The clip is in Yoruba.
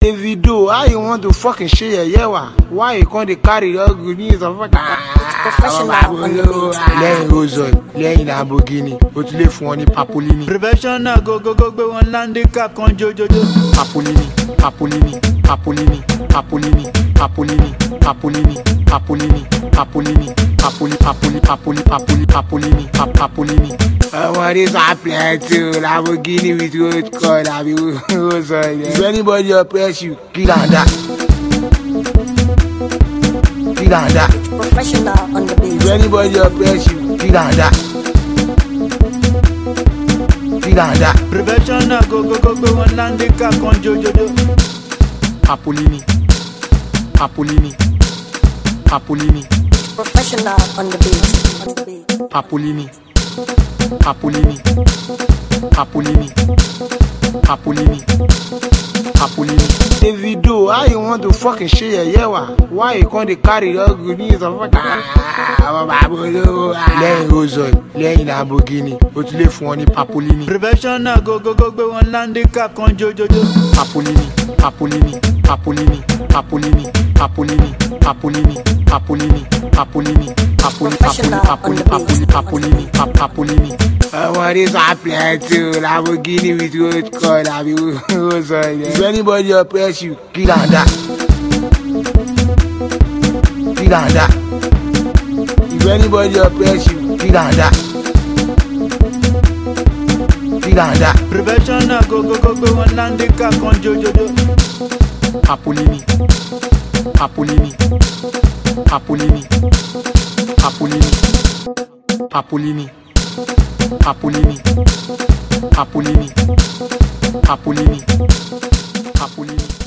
Davido, how you want to fucking share your yawa? Why you can't carry your good news of Professional on the beat. Lẹ́yìn Rozoy, lẹ́yìn Lamborghini, o tún lè fún ọ ní Papolini. Professional go gbé wọn handicap kan jojojo. Papolini, Papolini, Papolini, Papolini, Papolini, Papolini, Papolini, Papolini, Papolini, Papolini. Ọmọ this are plenty o, Lamborghini with road call, abi Rozoy. If anybody oppress you, kill am that. Kill am that. Professional on the beat. If anybody oppress you, kill am that. Kill am that. Professional go gbé wọn handicap kan jojojo. Papolini, Papolini, Papolini, Professional on the beat. Papolini, Papolini, Papolini, Papolini, Papolini. Davido, how you want to fucking share your yawa? Why you can't carry your good news of Lẹ́yìn Rozoy, lẹ́yìn Lamborghini, o tún lè fún ọ ní Papolini. Professional go gbé wọn handicap kan jojojo. Papolini, Papolini, Papolini, Papolini, Papolini, Papolini, Papolini, Papolini, Papolini, Papolini. Ọmọ this are plenty o, Lamborghini with road call, abi Rozoy. If anybody oppress you, kill am that. Kill am that. If anybody oppress you, kill am that. Kill am that. Professional go gbé wọn handicap kan jojojo. Papolini, Papolini, Papolini, Papolini, Papolini, Papolini, Papolini, Papolini, Papolini.